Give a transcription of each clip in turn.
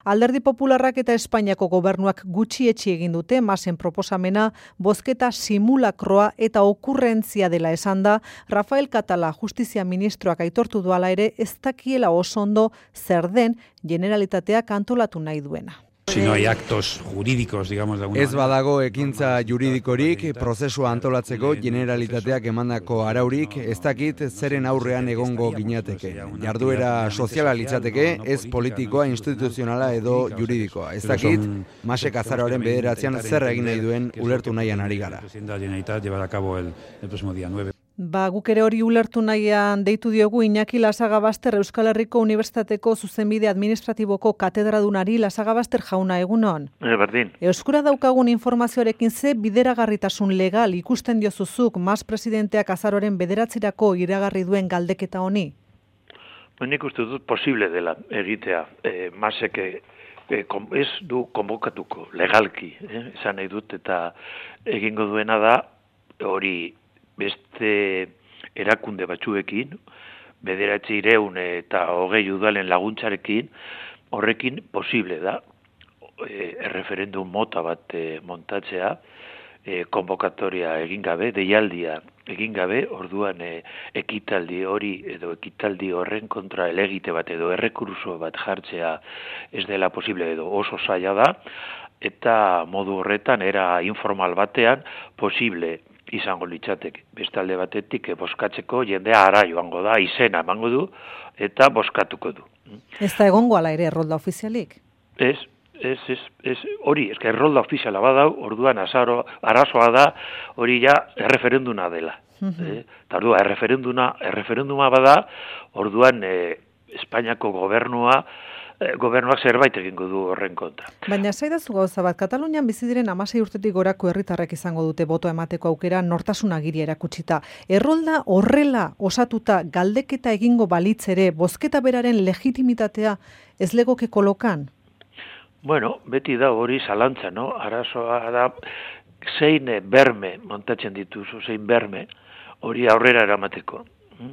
Alderdi Popularrak eta Espainiako gobernuak gutxietsi egin dute Masen proposamena bozketa simulakroa eta okurrentzia dela esan da. Rafael Catala justizia ministroak aitortu duala ere ez dakiela oso ondo zer den Generalitateak antolatu nahi duena. Si no hay actos jurídicos, digamos, de alguna Ez badago ekintza juridikorik prozesua antolatzeko Generalitateak emandako araurik, ez dakit zeren aurrean egongo ginateke. Jarduera soziala litzateke, ez politikoa, instituzionala edo juridikoa. Ez dakit Masek azaroaren 9 zer egin nahi duen ulertu nahian ari gara. Guk ere hori ulertu nahian deitu diogu Iñaki Lasagabaster Euskal Herriko Unibertsitateko zuzenbide administratiboko katedradunari. Lasagabaster jauna, egunon. Berdin. Euskara daukagun informazioarekin ze bideragarritasun legal ikusten diozuzuk Mas presidenteak azaroren 9 iragarri duen galdeketa honi? Nik uste dut posible dela egitea. Masek ez du konbokatuko legalki, esan nahi dut, eta egingo duena da hori beste erakunde batzuekin, 900 eta 20 udalen laguntzarekin, horrekin posible da erreferendum mota bat montatzea, konbokatoria egin gabe, deialdia egin gabe, orduan ekitaldi hori edo ekitaldi horren kontra elegite bat edo errekurso bat jartzea ez dela posible edo oso zaila da, eta modu horretan era informal batean posible izango litzateke. Bestalde batetik bozkatzeko jendea ara joango da, izena emango du eta bozkatuko du. Ez da egongo ala ere errolda ofizialik? Ez, hori, errolda ofiziala badau, orduan arazoa da hori ja erreferenduna dela. Eta orduan erreferenduma bada, orduan Espainiako gobernuak zerbait egingo du horren kontra. Baina zaidazu gauza bat, Katalunian bizi diren 16 urtetik gorako herritarrek izango dute boto emateko aukera nortasun agiria erakutsita. Errolda horrela osatuta galdeketa egingo balitz ere, bozketa beraren legitimitatea ez legoke kolokan? Bueno, beti da hori zalantza, no? Arazoa da zein berme montatzen dituzu, zein berme hori aurrera eramateko.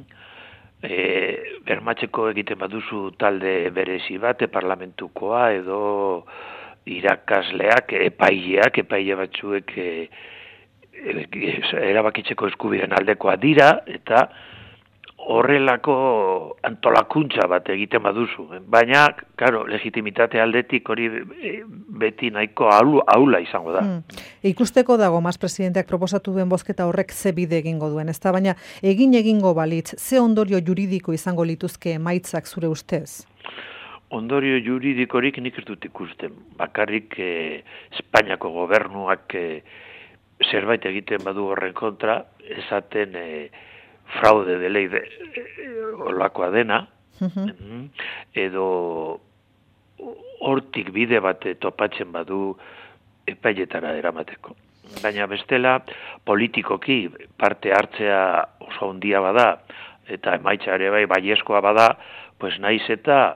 Bermatzeko egiten baduzu talde berezi bat, parlamentukoa edo irakasleak, epaile batzuek erabakitzeko eskubideen aldekoa dira, eta horrelako antolakuntza bat egiten baduzu. Baina, claro, legitimitate aldetik hori beti nahiko ahula izango da. Ikusteko dago Mas presidenteak proposatu duen bozketa horrek ze bide egingo duen, ezta? Baina egingo balitz, ze ondorio juridiko izango lituzke emaitzak zure ustez? Ondorio juridikorik nik ez dut ikusten. Bakarrik Espainiako gobernuak zerbait egiten badu horren kontra, esaten fraude de ley olakoa dena, edo hortik bide bat topatzen badu epailetara eramateko. Baina bestela politikoki parte hartzea oso handia bada, eta emaitza ere baiezkoa bada, pues naiz eta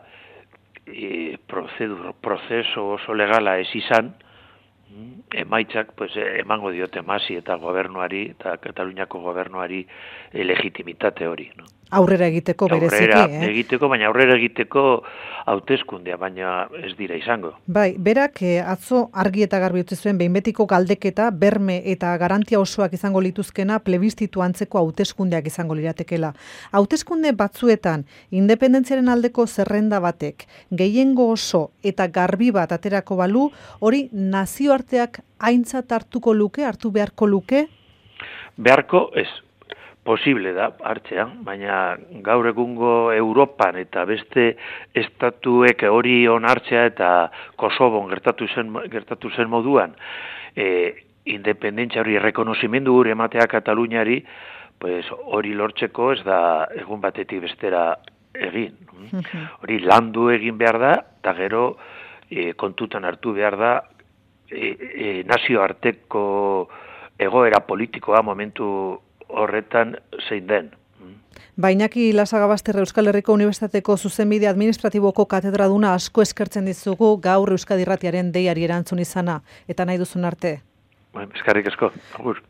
prozeso oso legala ez izan, emaitzak pues emango diote Masi eta gobernuari eta Kataluniako gobernuari legitimitate hori, no? Aurrera egiteko bereziki, baina aurrera egiteko hauteskundea, baina ez dira izango. Bai, berak atzo argi eta garbi utzi zuen behin betiko galdeketa, berme eta garantia osoak izango lituzkena plebiszitu antzeko hauteskundeak izango liratekela. Hauteskunde batzuetan independentziaren aldeko zerrenda batek gehiengo oso eta garbi bat aterako balu, hori nazioarteak aintzat hartu beharko luke? Beharko ez. Posible da hartzea, baina gaur egungo Europan eta beste estatuek hori onartzea eta Kosovon gertatu zen moduan independentzia hori errekonozimendu hori ematea Kataluniari, pues hori lortzeko ez da egun batetik bestera egin. Hori landu egin behar da, eta gero kontutan hartu behar da nazioarteko egoera politikoa momentu horretan zein den. Iñaki Lasagabaster Euskal Herriko Unibertsitateko zuzenbide administratiboko katedraduna asko eskertzen dizugu gaur Euskadi Irratiaren deiari erantzun izana, eta nahi duzun arte. Eskerrik asko. Agur.